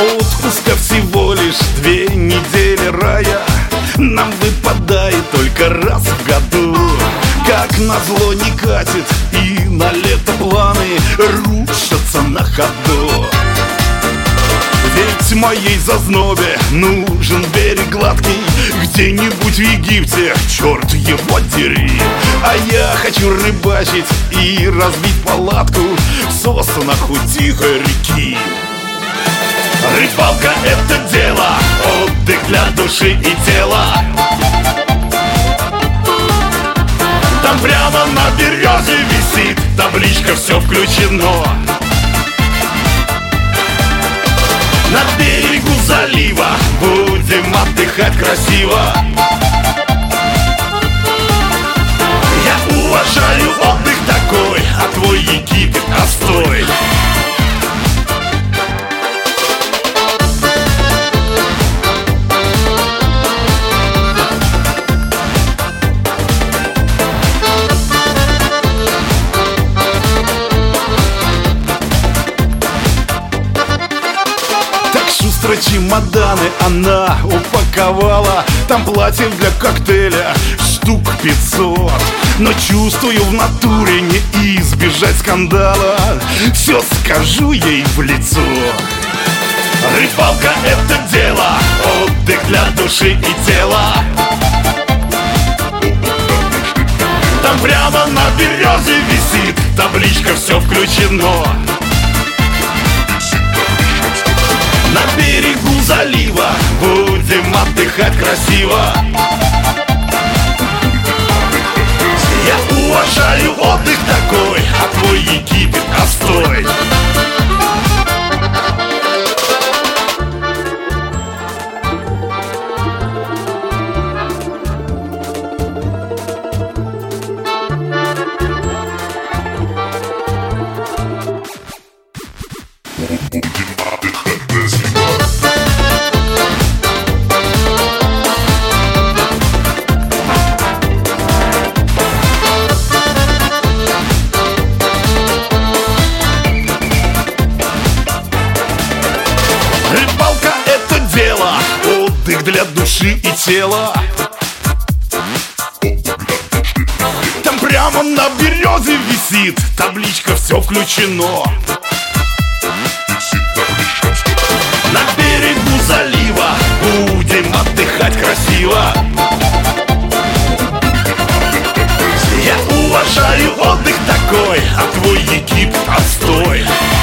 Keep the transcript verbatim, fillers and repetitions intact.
Отпуска всего лишь две недели рая нам выпадает только раз в году. Как назло не катит, и на лето планы рушатся на ходу. Ведь моей зазнобе нужен берег гладкий, где-нибудь в Египте, черт его дери. А я хочу рыбачить и разбить палатку в соснах у тихой реки. Рыбалка — это дело, отдых для души и тела. Там прямо на березе висит табличка «Все включено». На берегу залива будем отдыхать красиво. Я уважаю отдых такой, а твой Египет отстой. Шустро чемоданы она упаковала. Там платьев для коктейля штук пятьсот. Но чувствую, в натуре не избежать скандала. Все скажу ей в лицо. Рыбалка — это дело, отдых для души и тела. Там прямо на березе висит табличка «Все включено». На берегу залива будем отдыхать красиво. Я уважаю отдых такой, а твой Египет отстой. Рыбалка — это дело, отдых для души и тела. Там прямо на березе висит табличка «Все включено». На берегу залива будем отдыхать красиво. Я уважаю отдых такой, а твой Египет отстой.